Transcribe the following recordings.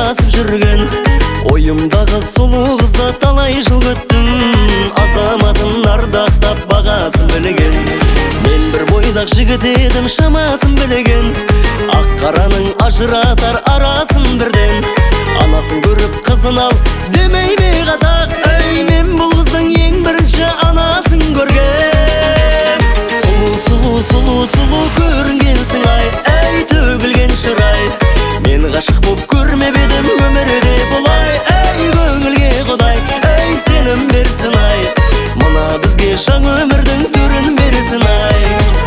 адасып жүрген. Ойымдағы сұлу қызды талай жыл күттім, азаматын ардақтап бағасын білген. Мен бір бойдақ жігіт едім, шамасын білген. Ақ қараның ажыратар арасын бірден. Анасын көріп қызын ал демей ме қазақ? Ей, мен бұл қыздың ең бірінші анасын көрген. Сұлу, сұлу, сұлу, сұлу көрінгенсің ай, ей төгілген шырай. Мен ғашық боп көрмеп едім өмірде бұлай. Ей, көңілге құдай, ей сенім берсін ай, мына бізге жаңа өмірдің түрін берсін ай.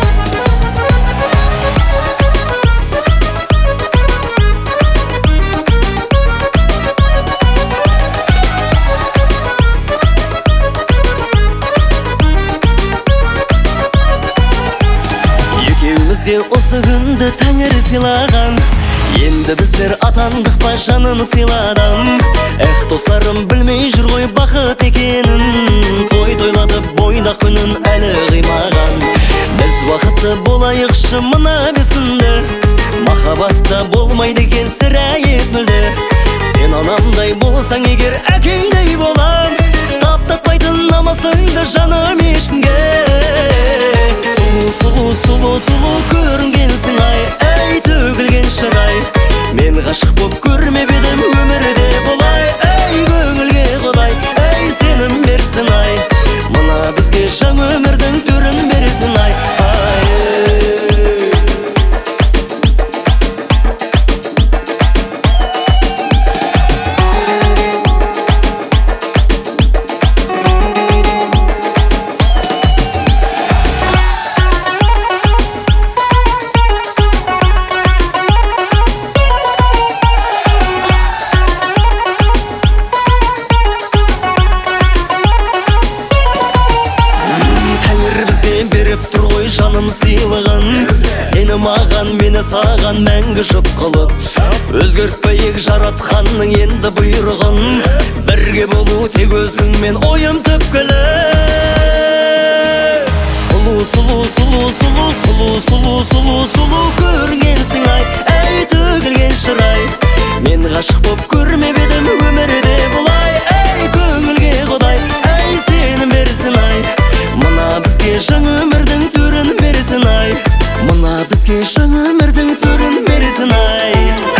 Екеумізге осы күнді тәңір сыйлаған, енді біздер атандық па жанын сыйладым. Эх, достарым білмей жүр ғой бақыт екенін, той тойлатып бойдақ күнін әлі қимаған. Біз бақытты болайықшы мына біз күнді, махаббатта болмайды екен сірә ес мүлде. Сен анамдай болсаң егер әкеңдей болам, таптатпайтын намысыңды жаным ешкімге. Сұлу, сұлу, сұлу, сұлу көрінгенсің ай, ей төгілген шырай. Мен ғашық боп көрмеп едім өмірде бұлай. Ей, көңілге құдай, ей сенім берсін ай, мына бізге жаңа өмірдің түрін берсін ай. Беріп тұр ғой жаным сыйлығын, сені маған, мені саған мәңгі жұп қылып. Өзгертпейік жаратқанның енді бұйрығын, бірге болу тек өзіңмен ойым түпкілі. Сұлу, сұлу, сұлу, сұлу, сұлу, сұлу, сұлу, сұлу көрінгенсің ай, ей төгілген шырай. Мен ғашық боп көрмеп едім өмірде бұлай. Ей, көңілге құдай, ей сенім берсін ай, мына бізге жаңа өмірдің түрін берсін ай, мына бізге жаңа өмірдің түрін берсін ай.